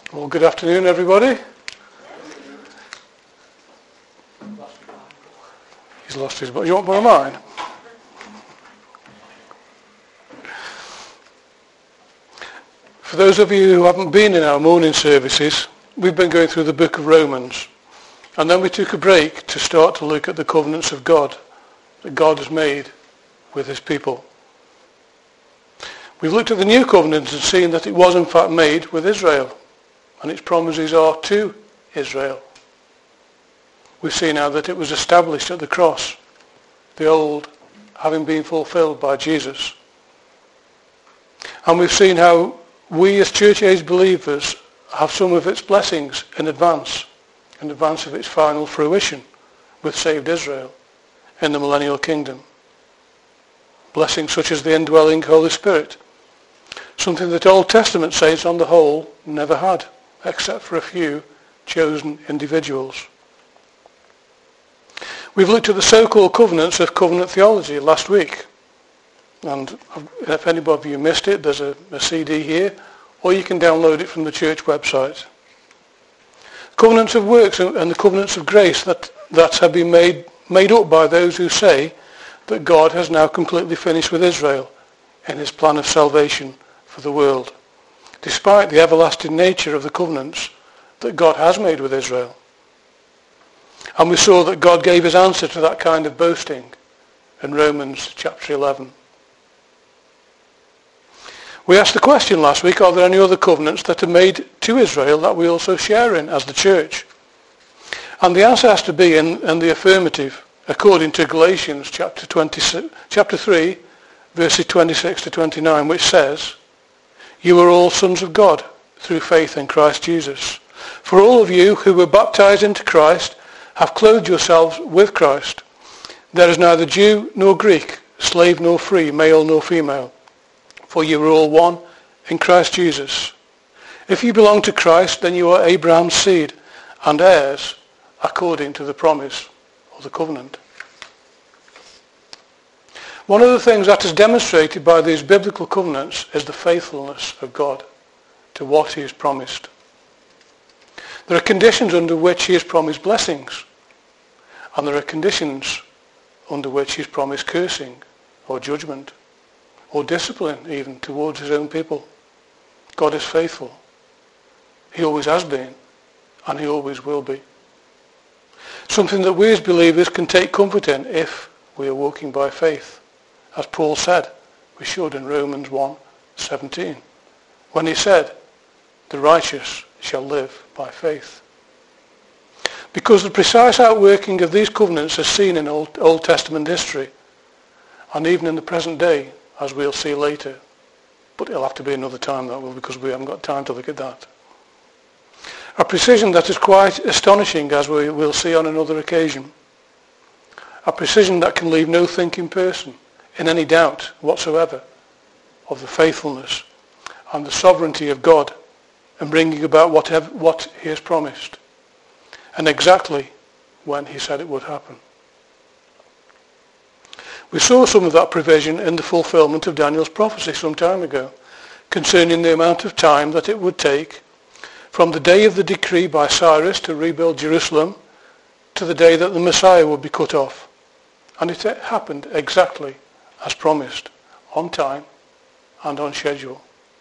Well, good afternoon, everybody. He's lost his book. You want one of mine? For those of you who haven't been in our morning services, we've been going through the book of Romans. And then we took a break to start to look at the covenants of God that God has made with his people. We've looked at the new covenant and seen that it was in fact made with Israel. And its promises are to Israel. We've seen now that it was established at the cross, the old having been fulfilled by Jesus. And we've seen how we as church age believers have some of its blessings in advance of its final fruition with saved Israel in the millennial kingdom. Blessings such as the indwelling Holy Spirit, something that Old Testament saints on the whole never had, except for a few chosen individuals. We've looked at the so-called covenants of covenant theology last week. And if anybody of you missed it, there's a CD here, or you can download it from the church website. Covenants of works and the covenants of grace that have been made up by those who say that God has now completely finished with Israel in his plan of salvation for the world, despite the everlasting nature of the covenants that God has made with Israel. And we saw that God gave his answer to that kind of boasting in Romans chapter 11. We asked the question last week, are there any other covenants that are made to Israel that we also share in as the church? And the answer has to be in the affirmative, according to Galatians chapter 3, verses 26 to 29, which says, "You are all sons of God through faith in Christ Jesus. For all of you who were baptized into Christ have clothed yourselves with Christ. There is neither Jew nor Greek, slave nor free, male nor female. For you are all one in Christ Jesus. If you belong to Christ, then you are Abraham's seed and heirs according to the promise of the covenant." One of the things that is demonstrated by these biblical covenants is the faithfulness of God to what he has promised. There are conditions under which he has promised blessings, and there are conditions under which he has promised cursing or judgment or discipline even towards his own people. God is faithful. He always has been, and he always will be. Something that we as believers can take comfort in if we are walking by faith, as Paul said we should in Romans 1:17, when he said, "The righteous shall live by faith." Because the precise outworking of these covenants is seen in Old Testament history, and even in the present day, as we'll see later. But it'll have to be another time, that will, because we haven't got time to look at that. A precision that is quite astonishing, as we will see on another occasion. A precision that can leave no thinking person in any doubt whatsoever of the faithfulness and the sovereignty of God in bringing about what he has promised, and exactly when he said it would happen. We saw some of that provision in the fulfillment of Daniel's prophecy some time ago concerning the amount of time that it would take from the day of the decree by Cyrus to rebuild Jerusalem to the day that the Messiah would be cut off. And it happened exactly as promised, on time and on schedule.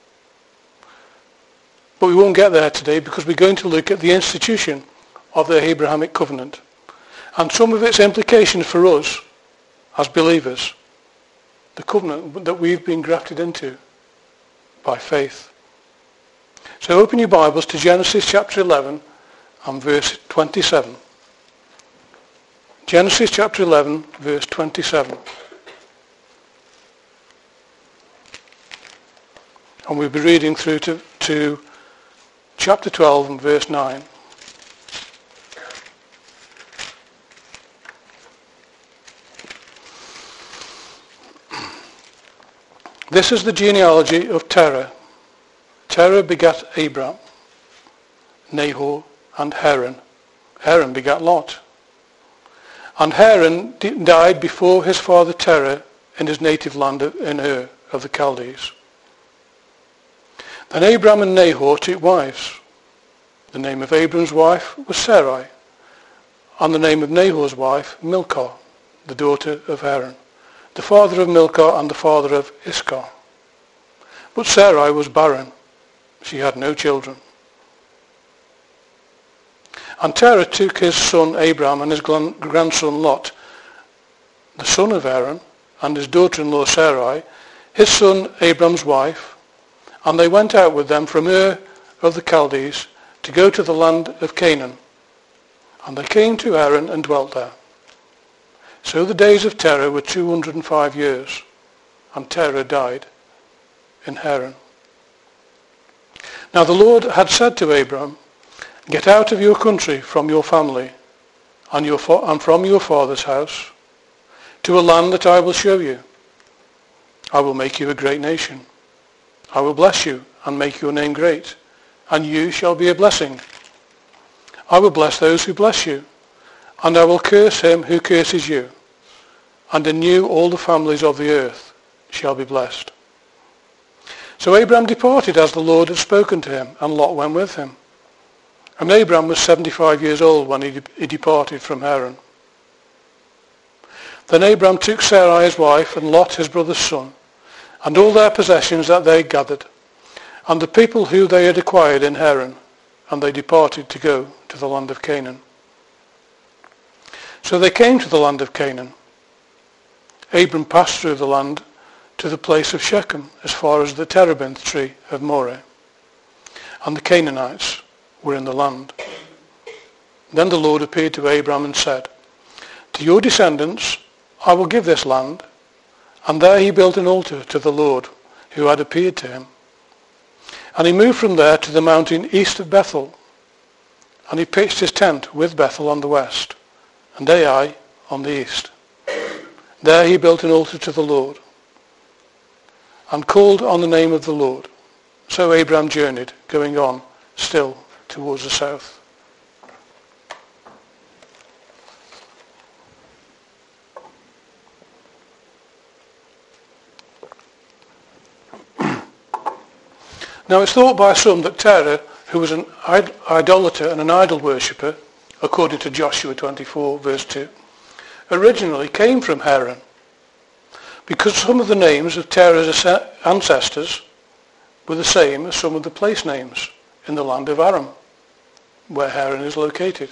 But we won't get there today because we're going to look at the institution of the Abrahamic covenant and some of its implications for us as believers, the covenant that we've been grafted into by faith. So open your Bibles to Genesis chapter 11 and verse 27. Genesis chapter 11, verse 27. And we'll be reading through to chapter 12 and verse 9. This is the genealogy of Terah. Terah begat Abram, Nahor, and Haran. Haran begat Lot. And Haran died before his father Terah in his native land in Ur of the Chaldees. Then Abram and Nahor took wives. The name of Abram's wife was Sarai, and the name of Nahor's wife Milcah, the daughter of Haran, the father of Milcah and the father of Iscah. But Sarai was barren. She had no children. And Terah took his son Abram and his grandson Lot, the son of Haran, and his daughter-in-law Sarai, his son Abram's wife, and they went out with them from Ur of the Chaldees to go to the land of Canaan. And they came to Haran and dwelt there. So the days of Terah were 205 years, and Terah died in Haran. Now the Lord had said to Abram, "Get out of your country, from your family, and from your father's house, to a land that I will show you. I will make you a great nation. I will bless you and make your name great, and you shall be a blessing. I will bless those who bless you, and I will curse him who curses you. And in you all the families of the earth shall be blessed." So Abram departed as the Lord had spoken to him, and Lot went with him. And Abram was 75 years old when he departed from Haran. Then Abram took Sarai his wife, and Lot his brother's son, and all their possessions that they gathered, and the people who they had acquired in Haran, and they departed to go to the land of Canaan. So they came to the land of Canaan. Abram passed through the land to the place of Shechem, as far as the terebinth tree of Moreh, and the Canaanites were in the land. Then the Lord appeared to Abram and said, "To your descendants I will give this land." And there he built an altar to the Lord who had appeared to him. And he moved from there to the mountain east of Bethel, and he pitched his tent with Bethel on the west, and Ai on the east. There he built an altar to the Lord, and called on the name of the Lord. So Abram journeyed, going on still towards the south. Now it's thought by some that Terah, who was an idolater and an idol worshipper, according to Joshua 24 verse 2, originally came from Haran, because some of the names of Terah's ancestors were the same as some of the place names in the land of Aram, where Haran is located.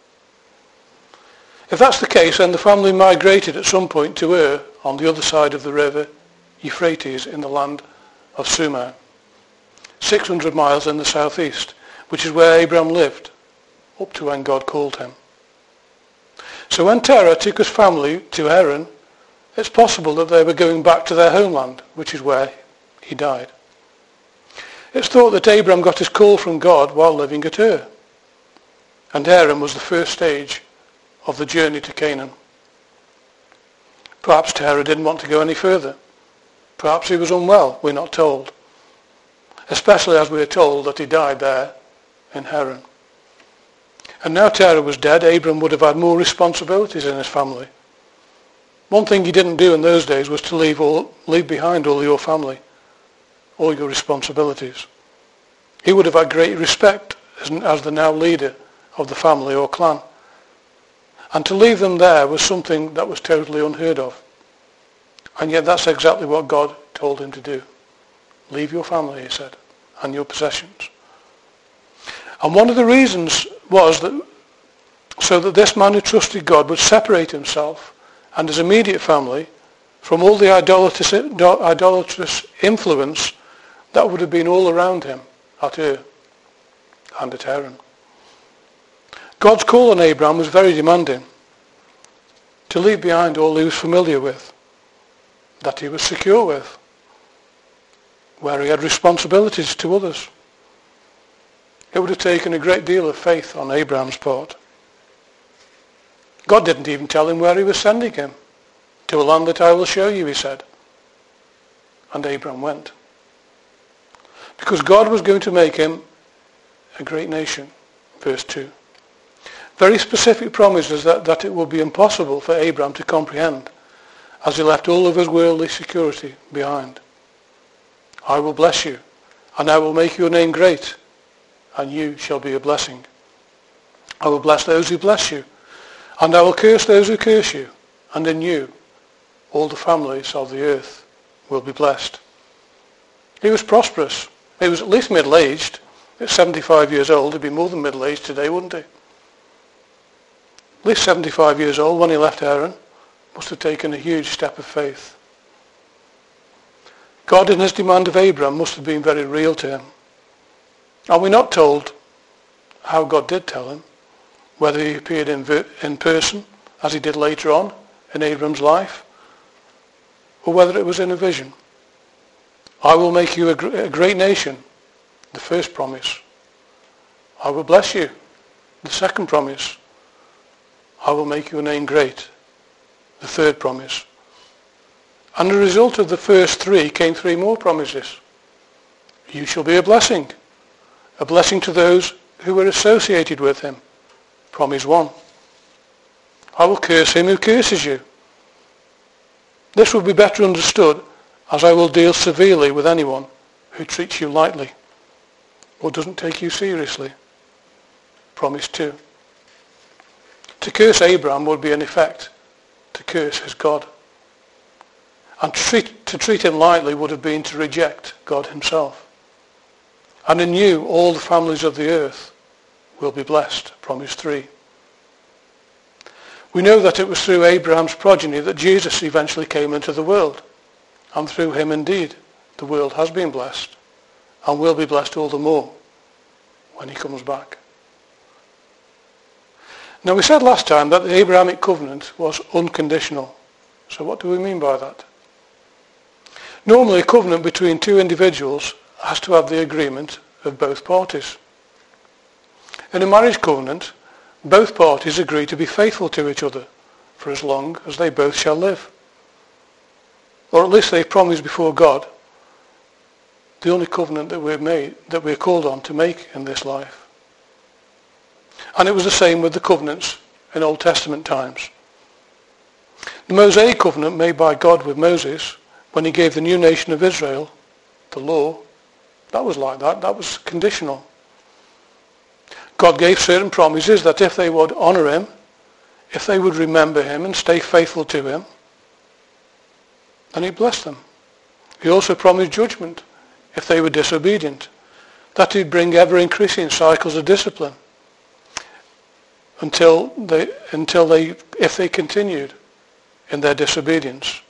If that's the case, then the family migrated at some point to Ur on the other side of the river Euphrates in the land of Sumer, 600 miles in the southeast, which is where Abram lived, up to when God called him. So when Terah took his family to Haran, it's possible that they were going back to their homeland, which is where he died. It's thought that Abram got his call from God while living at Ur, and Haran was the first stage of the journey to Canaan. Perhaps Terah didn't want to go any further. Perhaps he was unwell, we're not told, especially as we are told that he died there in Haran. And now Terah was dead, Abram would have had more responsibilities in his family. One thing he didn't do in those days was to leave behind all your family, all your responsibilities. He would have had great respect as the now leader of the family or clan. And to leave them there was something that was totally unheard of. And yet that's exactly what God told him to do. Leave your family, he said, and your possessions. And one of the reasons was that so that this man who trusted God would separate himself and his immediate family from all the idolatrous influence that would have been all around him at Ur and at Haran. God's call on Abraham was very demanding, to leave behind all he was familiar with, that he was secure with, where he had responsibilities to others. It would have taken a great deal of faith on Abraham's part. God didn't even tell him where he was sending him. To a land that I will show you, he said. And Abraham went. Because God was going to make him a great nation. Verse 2. Very specific promises that it would be impossible for Abraham to comprehend as he left all of his worldly security behind. I will bless you, and I will make your name great, and you shall be a blessing. I will bless those who bless you, and I will curse those who curse you, and in you all the families of the earth will be blessed. He was prosperous. He was at least middle-aged. At 75 years old, he'd be more than middle-aged today, wouldn't he? At least 75 years old when he left Haran. Must have taken a huge step of faith. God in his demand of Abraham must have been very real to him. Are we not told how God did tell him? Whether he appeared in person, as he did later on in Abraham's life, or whether it was in a vision. I will make you a great nation, the first promise. I will bless you, the second promise. I will make your name great, the third promise. And the result of the first three came three more promises. You shall be a blessing to those who were associated with him. Promise 1. I will curse him who curses you. This will be better understood as I will deal severely with anyone who treats you lightly or doesn't take you seriously. Promise 2. To curse Abraham would be in effect to curse his God. And to treat him lightly would have been to reject God himself. And in you all the families of the earth will be blessed. Promise 3. We know that it was through Abraham's progeny that Jesus eventually came into the world. And through him indeed the world has been blessed and will be blessed all the more when he comes back. Now we said last time that the Abrahamic covenant was unconditional. So what do we mean by that? Normally a covenant between two individuals has to have the agreement of both parties. In a marriage covenant, both parties agree to be faithful to each other for as long as they both shall live. Or at least they promise before God the only covenant that we're called on to make in this life. And it was the same with the covenants in Old Testament times. The Mosaic covenant made by God with Moses when he gave the new nation of Israel the law, that was like that. That was conditional. God gave certain promises that if they would honour him, if they would remember him and stay faithful to him, then he blessed them. He also promised judgment if they were disobedient, that he'd bring ever-increasing cycles of discipline if they continued in their disobedience.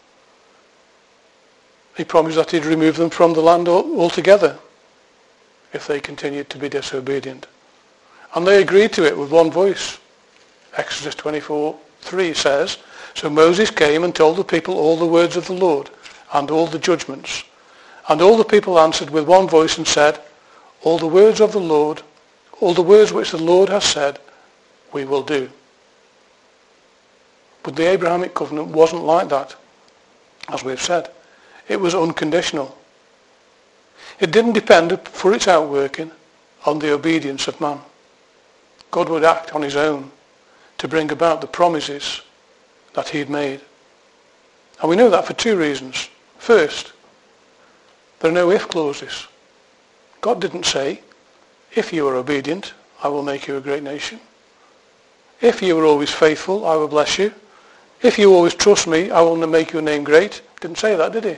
He promised that he'd remove them from the land altogether if they continued to be disobedient. And they agreed to it with one voice. Exodus 24:3 says, So Moses came and told the people all the words of the Lord and all the judgments. And all the people answered with one voice and said, All the words of the Lord, all the words which the Lord has said, we will do. But the Abrahamic covenant wasn't like that, as we've said. It was unconditional. It didn't depend for its outworking on the obedience of man. God would act on his own to bring about the promises that he had made. And we know that for two reasons. First, there are no if clauses. God didn't say, if you are obedient, I will make you a great nation. If you are always faithful, I will bless you. If you always trust me, I will make your name great. Didn't say that, did he?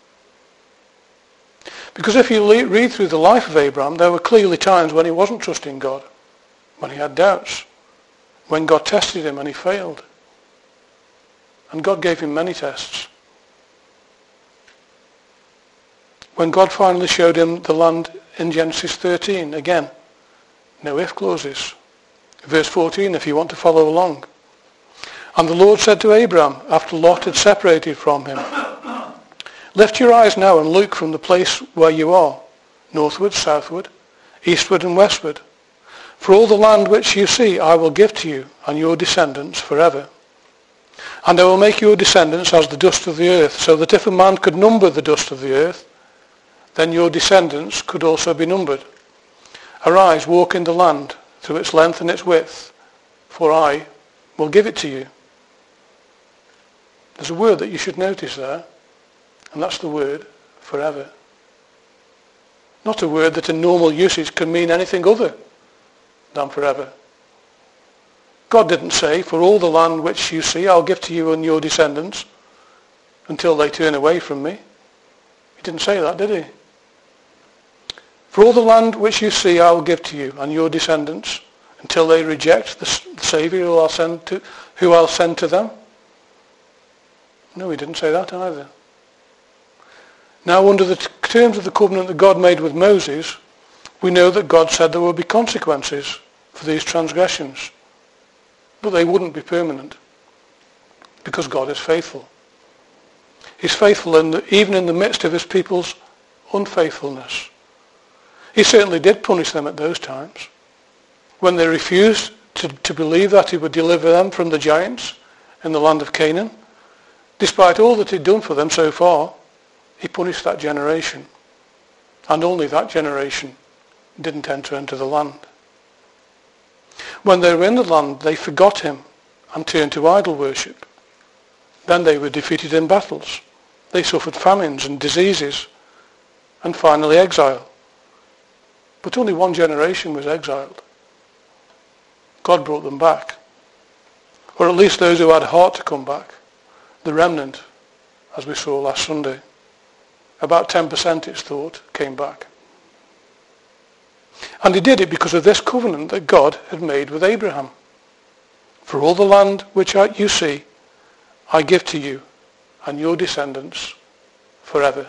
Because if you read through the life of Abraham, there were clearly times when he wasn't trusting God, when he had doubts, when God tested him and he failed. And God gave him many tests. When God finally showed him the land in Genesis 13, again, no if clauses. Verse 14, if you want to follow along. And the Lord said to Abraham, after Lot had separated from him, Lift your eyes now and look from the place where you are, northward, southward, eastward and westward. For all the land which you see I will give to you and your descendants forever. And I will make your descendants as the dust of the earth, so that if a man could number the dust of the earth, then your descendants could also be numbered. Arise, walk in the land through its length and its width, for I will give it to you. There's a word that you should notice there, and that's the word forever. not a word that in normal usage can mean anything other than forever. God didn't say, for all the land which you see, I'll give to you and your descendants until they turn away from me. He didn't say that, did he? For all the land which you see, I will give to you and your descendants until they reject the Saviour who I'll send to them. No, he didn't say that either. Now, under the terms of the covenant that God made with Moses, we know that God said there would be consequences for these transgressions. But they wouldn't be permanent, because God is faithful. He's faithful even in the midst of his people's unfaithfulness. He certainly did punish them at those times. When they refused to believe that he would deliver them from the giants in the land of Canaan, despite all that he'd done for them so far, he punished that generation. And only that generation didn't enter into the land. When they were in the land, they forgot him and turned to idol worship. Then they were defeated in battles. They suffered famines and diseases, and finally exile. But only one generation was exiled. God brought them back. Or at least those who had heart to come back. The remnant, as we saw last Sunday. About 10%, it's thought, came back. And he did it because of this covenant that God had made with Abraham. For all the land which you see, I give to you and your descendants forever.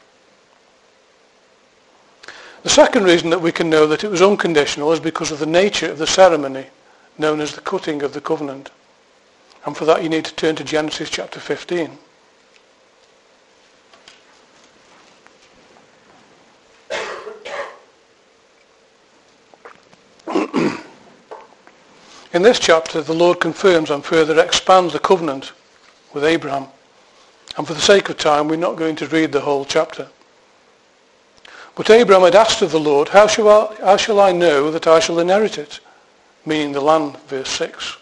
The second reason that we can know that it was unconditional is because of the nature of the ceremony known as the cutting of the covenant. And for that you need to turn to Genesis chapter 15. In this chapter, the Lord confirms and further expands the covenant with Abraham. And for the sake of time, we're not going to read the whole chapter. But Abraham had asked of the Lord, how shall I know that I shall inherit it? Meaning the land, verse 6.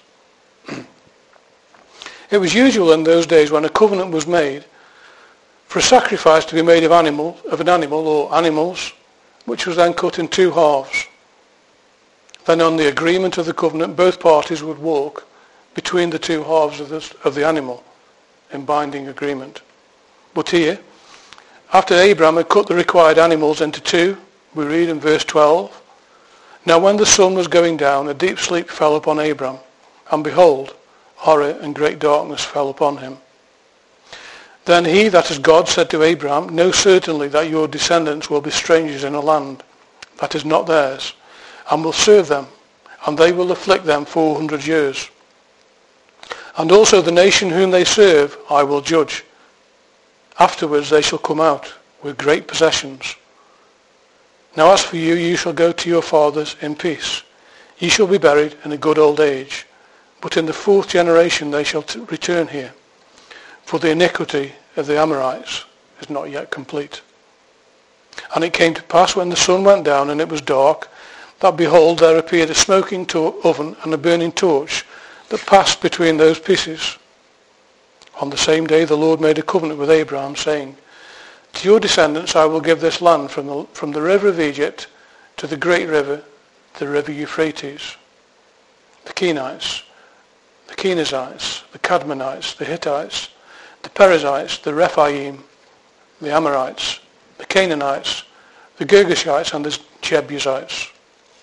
It was usual in those days when a covenant was made for a sacrifice to be made of an animal or animals, which was then cut in two halves. Then on the agreement of the covenant, both parties would walk between the two halves of the animal in binding agreement. But here, after Abraham had cut the required animals into two, we read in verse 12, Now when the sun was going down, a deep sleep fell upon Abraham, and behold, horror and great darkness fell upon him. Then he, that is God, said to Abraham, Know certainly that your descendants will be strangers in a land that is not theirs, and will serve them, and they will afflict them 400 years. And also the nation whom they serve I will judge. Afterwards they shall come out with great possessions. Now as for you, you shall go to your fathers in peace. Ye shall be buried in a good old age. But in the fourth generation they shall return here. For the iniquity of the Amorites is not yet complete. And it came to pass when the sun went down and it was dark, that behold, there appeared a smoking oven and a burning torch that passed between those pieces. On the same day the Lord made a covenant with Abraham, saying, To your descendants I will give this land from the river of Egypt to the great river, the river Euphrates. The Kenites, the Kenizzites, the Cadmonites, the Hittites, the Perizzites, the Rephaim, the Amorites, the Canaanites, the Girgashites, and the Jebusites.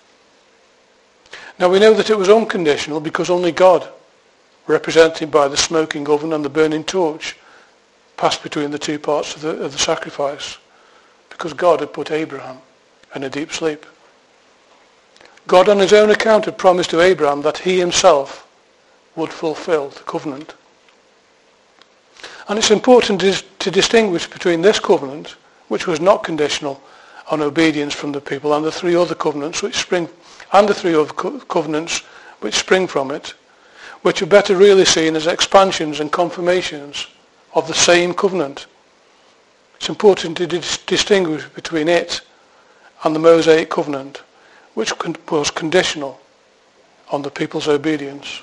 Now we know that it was unconditional because only God, represented by the smoking oven and the burning torch, passed between the two parts of the sacrifice, because God had put Abraham in a deep sleep. God on his own account had promised to Abraham that he himself would fulfill the covenant. And it's important to distinguish between this covenant, which was not conditional on obedience from the people, and the three other covenants which spring from it, which are better really seen as expansions and confirmations of the same covenant. It's important to distinguish between it and the Mosaic covenant, which was conditional on the people's obedience.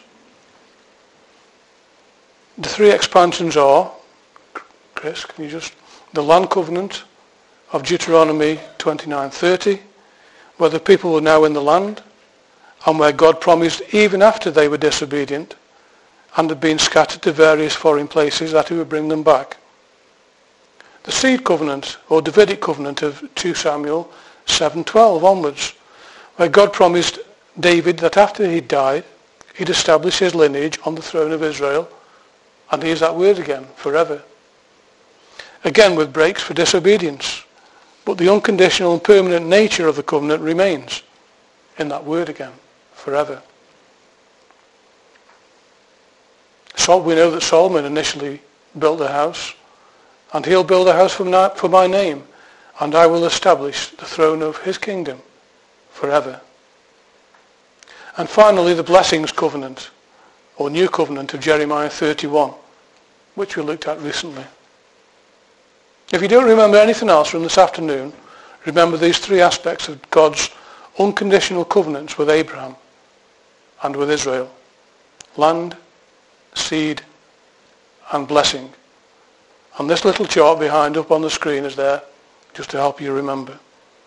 The three expansions are, Chris, the land covenant of Deuteronomy 29:30, where the people were now in the land, and where God promised, even after they were disobedient and had been scattered to various foreign places, that he would bring them back. The seed covenant, or Davidic covenant of 2 Samuel 7:12 onwards, where God promised David that after he died, he'd establish his lineage on the throne of Israel, and here's that word again, forever. Again with breaks for disobedience, but the unconditional and permanent nature of the covenant remains in that word again, forever. So we know that Solomon initially built a house, and he'll build a house for my name, and I will establish the throne of his kingdom forever. And finally, the blessings covenant, or new covenant of Jeremiah 31, which we looked at recently. If you don't remember anything else from this afternoon, remember these three aspects of God's unconditional covenants with Abraham and with Israel: land, seed, and blessing. And this little chart behind up on the screen is there just to help you remember.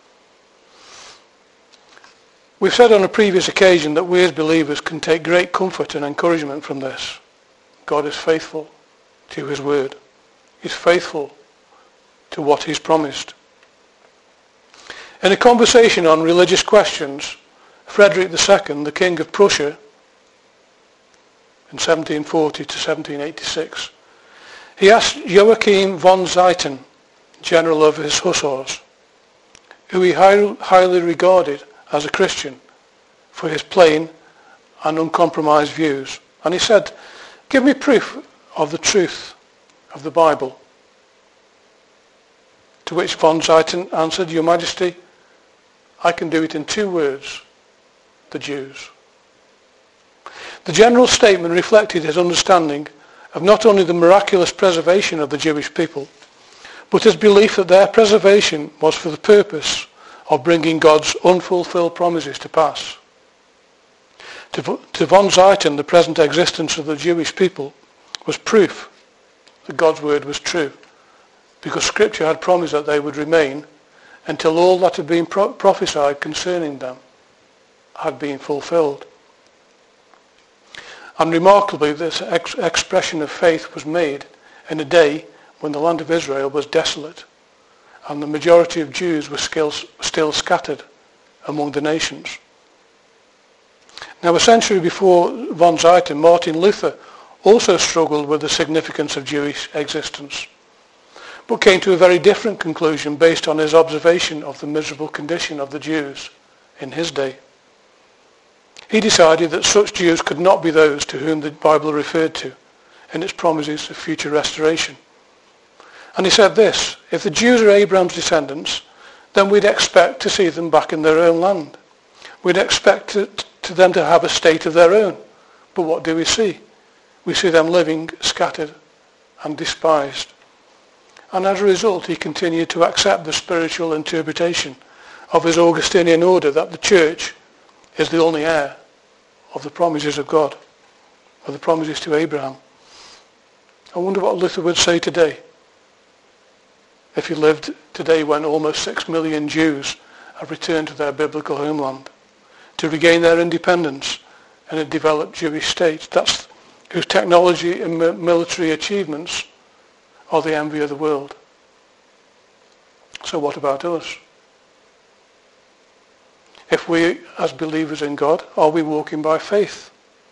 We've said on a previous occasion that we as believers can take great comfort and encouragement from this. God is faithful to his word. He's faithful to what he's promised. In a conversation on religious questions, Frederick II, the King of Prussia, in 1740 to 1786, he asked Joachim von Zieten, general of his hussars, who he highly regarded as a Christian, for his plain and uncompromised views. And he said, "Give me proof of the truth of the Bible." To which von Zieten answered, "Your Majesty, I can do it in two words: the Jews." The general statement reflected his understanding of not only the miraculous preservation of the Jewish people, but his belief that their preservation was for the purpose of bringing God's unfulfilled promises to pass. To von Zieten, the present existence of the Jewish people was proof that God's word was true, because Scripture had promised that they would remain until all that had been prophesied concerning them had been fulfilled. And remarkably, this expression of faith was made in a day when the land of Israel was desolate and the majority of Jews were still scattered among the nations. Now, a century before von Zieten, Martin Luther also struggled with the significance of Jewish existence, but came to a very different conclusion based on his observation of the miserable condition of the Jews in his day. He decided that such Jews could not be those to whom the Bible referred to in its promises of future restoration. And he said this: if the Jews are Abraham's descendants, then we'd expect to see them back in their own land. We'd expect to them to have a state of their own. But what do we see? We see them living scattered and despised. And as a result, he continued to accept the spiritual interpretation of his Augustinian order that the church is the only heir of the promises of God, of the promises to Abraham. I wonder what Luther would say today if he lived today when almost 6 million Jews have returned to their biblical homeland to regain their independence in a developed Jewish state whose technology and military achievements are the envy of the world. So what about us? If we, as believers in God, are we walking by faith?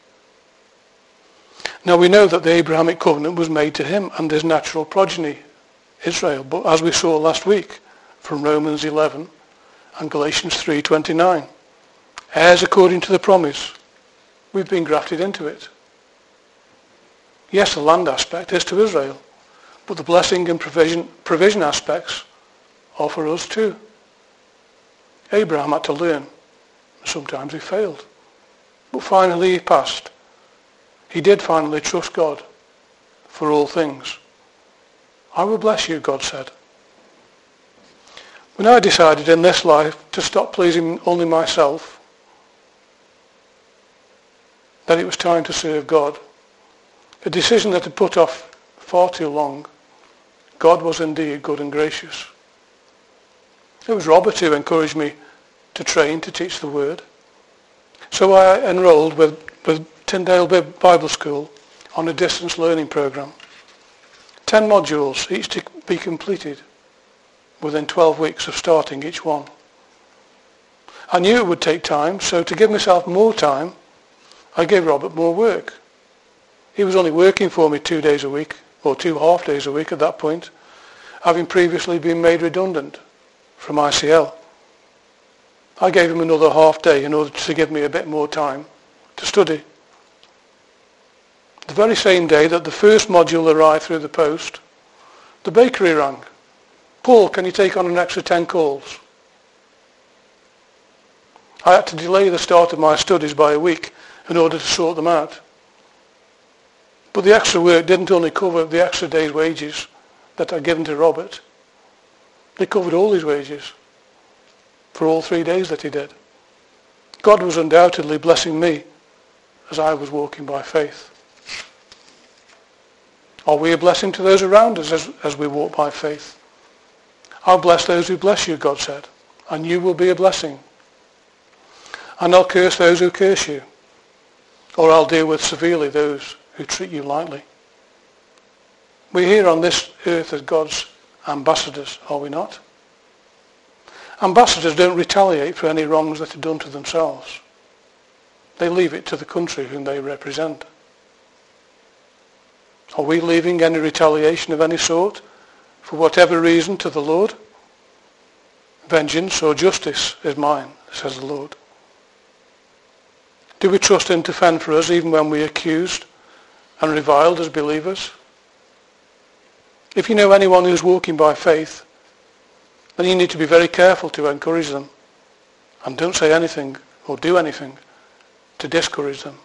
Now we know that the Abrahamic covenant was made to him and his natural progeny, Israel. But as we saw last week from Romans 11 and Galatians 3:29, heirs according to the promise, we've been grafted into it. Yes, the land aspect is to Israel, but the blessing and provision aspects are for us too. Abraham had to learn. Sometimes he failed. But finally he passed. He did finally trust God for all things. I will bless you, God said. When I decided in this life to stop pleasing only myself, that it was time to serve God, a decision that had put off far too long, God was indeed good and gracious. It was Robert who encouraged me to train to teach the word. So I enrolled with Tyndale Bible School on a distance learning program. 10 modules, each to be completed within 12 weeks of starting each one. I knew it would take time, so to give myself more time, I gave Robert more work. He was only working for me 2 days a week, or 2 half days a week at that point, having previously been made redundant from ICL. I gave him another half day in order to give me a bit more time to study. The very same day that the first module arrived through the post, the bakery rang. Paul, can you take on an extra 10 calls? I had to delay the start of my studies by a week in order to sort them out. But the extra work didn't only cover the extra day's wages that I'd given to Robert. They covered all his wages for all 3 days that he did. God was undoubtedly blessing me as I was walking by faith. Are we a blessing to those around us as we walk by faith? I'll bless those who bless you, God said, and you will be a blessing. And I'll curse those who curse you, or I'll deal with severely those who treat you lightly. We're here on this earth as God's ambassadors, are we not? Ambassadors don't retaliate for any wrongs that are done to themselves. They leave it to the country whom they represent. Are we leaving any retaliation of any sort, for whatever reason, to the Lord? Vengeance or justice is mine, says the Lord. Do we trust him to fend for us even when we're accused and reviled as believers? If you know anyone who's walking by faith, then you need to be very careful to encourage them, and don't say anything or do anything to discourage them.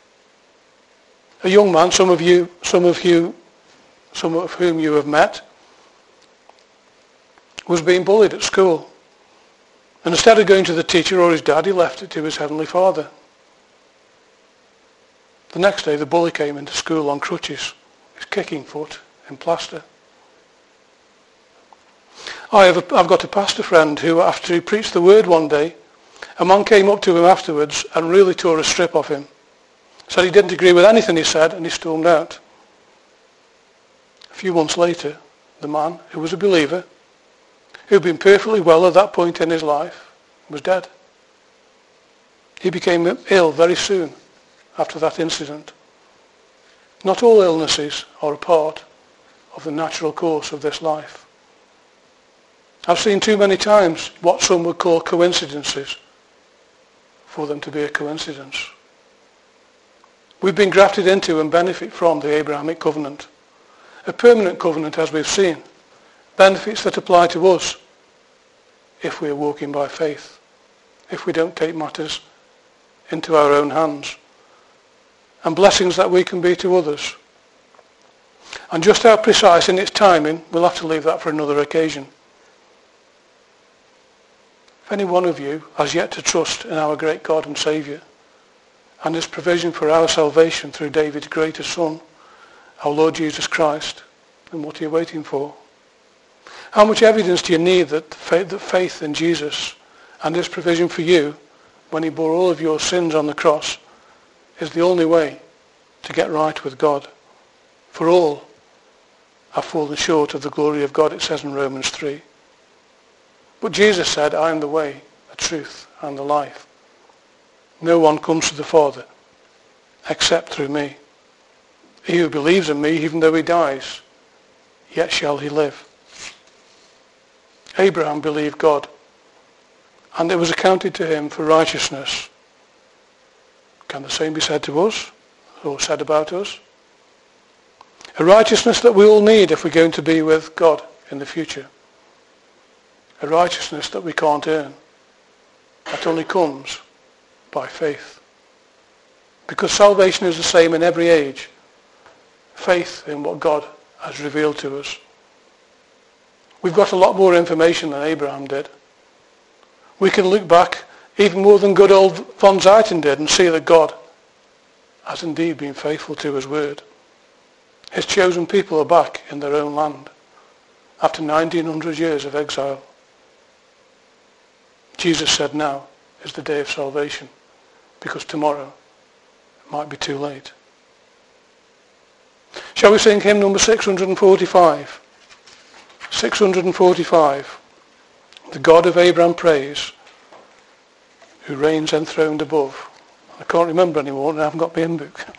A young man, some of whom you have met, was being bullied at school, and instead of going to the teacher or his dad, he left it to his Heavenly Father. The next day the bully came into school on crutches, his kicking foot in plaster. I've got a pastor friend who, after he preached the word one day, a man came up to him afterwards and really tore a strip off him. Said he didn't agree with anything he said, and he stormed out. A few months later, the man, who was a believer, who'd been perfectly well at that point in his life, was dead. He became ill very soon after that incident. Not all illnesses are a part of the natural course of this life. I've seen too many times what some would call coincidences for them to be a coincidence. We've been grafted into and benefit from the Abrahamic covenant. A permanent covenant, as we've seen. Benefits that apply to us if we're walking by faith, if we don't take matters into our own hands, and blessings that we can be to others. And just how precise in its timing, we'll have to leave that for another occasion. If any one of you has yet to trust in our great God and Saviour and his provision for our salvation through David's greatest Son, our Lord Jesus Christ, then what are you waiting for? How much evidence do you need that faith in Jesus and his provision for you when he bore all of your sins on the cross is the only way to get right with God? For all have fallen short of the glory of God, it says in Romans 3. But Jesus said, I am the way, the truth, and the life. No one comes to the Father except through me. He who believes in me, even though he dies, yet shall he live. Abraham believed God, and it was accounted to him for righteousness. Can the same be said to us, or said about us? A righteousness that we all need if we're going to be with God in the future. A righteousness that we can't earn. That only comes by faith. Because salvation is the same in every age. Faith in what God has revealed to us. We've got a lot more information than Abraham did. We can look back even more than good old von Zeiten did and see that God has indeed been faithful to his word. His chosen people are back in their own land after 1900 years of exile. Jesus said now is the day of salvation, because tomorrow it might be too late. Shall we sing hymn number 645? 645. The God of Abraham praise, who reigns enthroned above. I can't remember anymore, and I haven't got my hymn book.